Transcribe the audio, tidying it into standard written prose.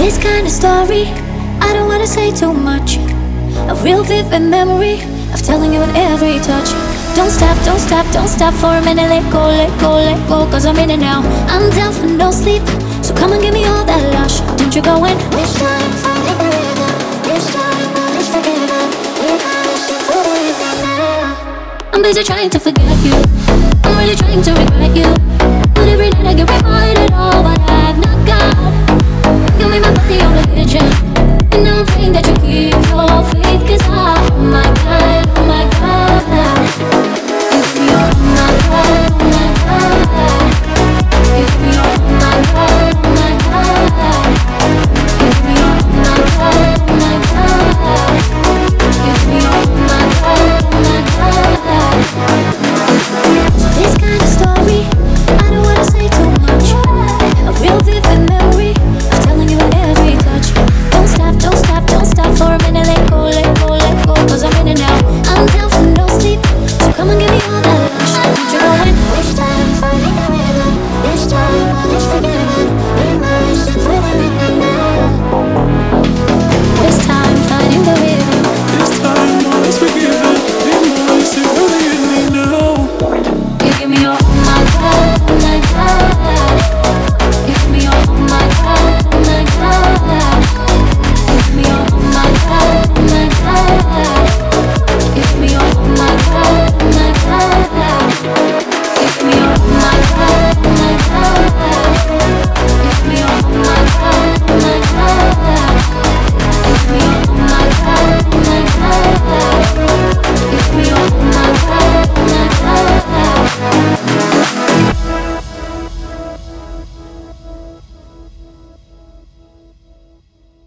This kind of story, I don't wanna say too much. A real vivid memory of telling you in every touch. Don't stop, don't stop, don't stop for a minute. Let go, let go, let go, cause I'm in it now. I'm down for no sleep, so come and give me all that lush. Don't you go in? This time, find the rhythm. This time, let's forget about it. We gotta stick with it now. I'm busy trying to forget you. I'm really trying to regret you. But every night I get reminded